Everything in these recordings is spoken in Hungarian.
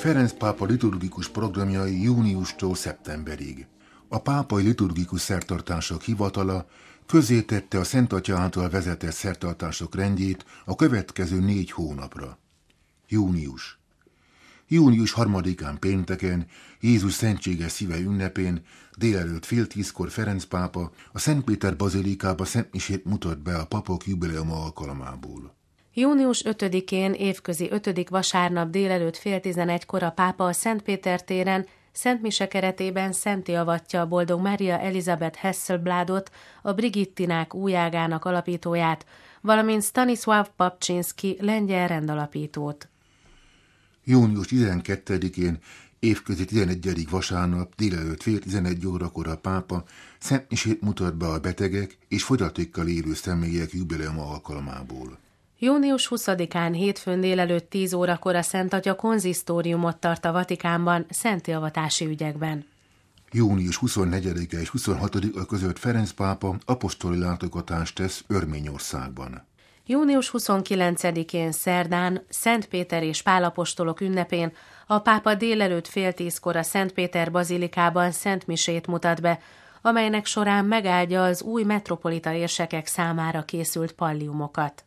Ferenc pápa liturgikus programjai júniustól szeptemberig. A pápai liturgikus szertartások hivatala közzétette a Szent Atya által vezetett szertartások rendjét a következő 4 hónapra. Június 3-án pénteken, Jézus szentséges szíve ünnepén, délelőtt 9:30 Ferenc pápa a Szent Péter bazilikába szentmisét mutat be a papok jubileuma alkalmából. Június 5-én évközi 5. vasárnap délelőtt 10:30 a pápa a Szent Péter téren Szent Mise keretében szentté avatja a Boldog Mária Elizabeth Hasselbladot, a Brigittinák újágának alapítóját, valamint Stanisław Papczynski lengyel rendalapítót. Június 12-én évközi 11. vasárnap délelőtt 10:11 a pápa szentmisét mutat be a betegek és fogyatékkal élő személyek jubileuma alkalmából. Június 20-án hétfőn délelőtt 10 órakor a Szent Atya konzisztóriumot tart a Vatikánban szenttéavatási ügyekben. Június 24-e és 26-a között Ferenc pápa apostoli látogatást tesz Örményországban. Június 29-én szerdán Szent Péter és Pál apostolok ünnepén a pápa délelőtt 9:30 a Szent Péter bazilikában szentmisét mutat be, amelynek során megáldja az új metropolita érsekek számára készült palliumokat.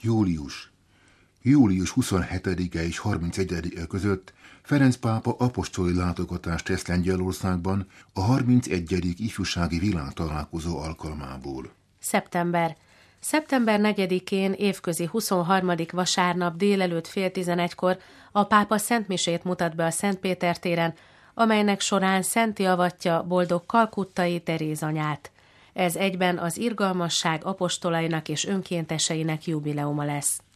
Július 27-e és 31-e között Ferenc pápa apostoli látogatást tesz Lengyelországban a 31. ifjúsági világtalálkozó alkalmából. Szeptember 4-én évközi 23. vasárnap délelőtt 10:30 a pápa szentmisét mutat be a Szent Péter téren, amelynek során szentté avatja boldog kalkuttai Teréz anyát. Ez egyben az irgalmasság apostolainak és önkénteseinek jubileuma lesz.